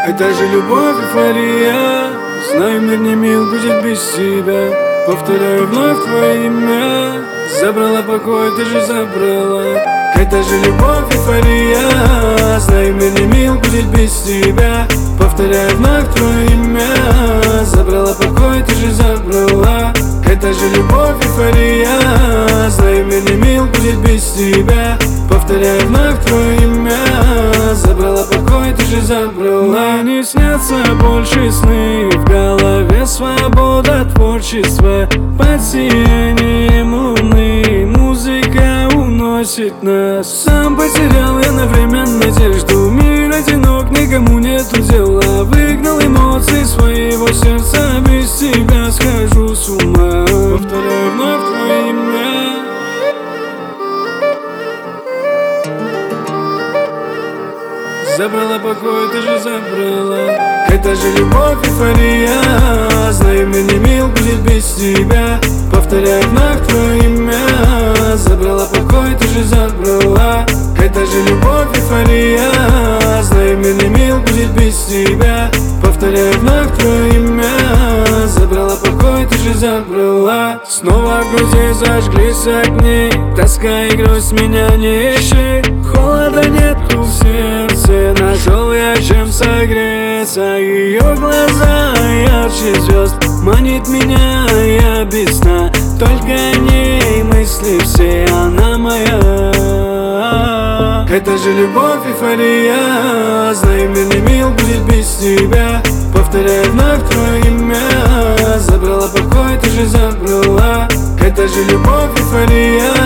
Это же любовь, эйфория. Знаю, мир не мил будет без тебя. Повторяю вновь твое имя. Забрала покой, ты же забрала. Это же любовь, эйфория. Знаю, мир не мил будет без тебя. Повторяю вновь твое имя. Забрала покой, ты же забрала. Это же любовь, эйфория. Знаю, мир не мил будет без тебя. Повторяю вновь твое имя. Забрала покой, ты же забрала. Мне не снятся больше сны. В голове свобода творчества. Под сиянием луны музыка уносит нас. Сам потерял я на время надежду. Мир одинок, никому нету дела. Выгнал эмоции своего сердца. Без тебя схожу с ума. Повторяю вновь твое имя. Забрала покой, ты же забрала. Это же любовь, эйфория. Знаю, мир не мил будет без тебя. Повторяю вновь твое имя. Забрала покой, ты же забрала. Это же любовь, эйфория. Знаю, мир не мил будет без тебя. Повторяю вновь твое имя. Забрала покой, ты же забрала. Снова в груди зажглись огни. Тоска и грусть меня не ищи. Холода нету в сердце. Нашел я чем согреться. Ее глаза ярче звезд. Манит меня, я без сна. Только о ней мысли все, она моя. Это же любовь, эйфория. Знаю, мир не мил будет без тебя. Повторяю вновь твое имя. Забрала покой, ты же забрала. Это же любовь, эйфория.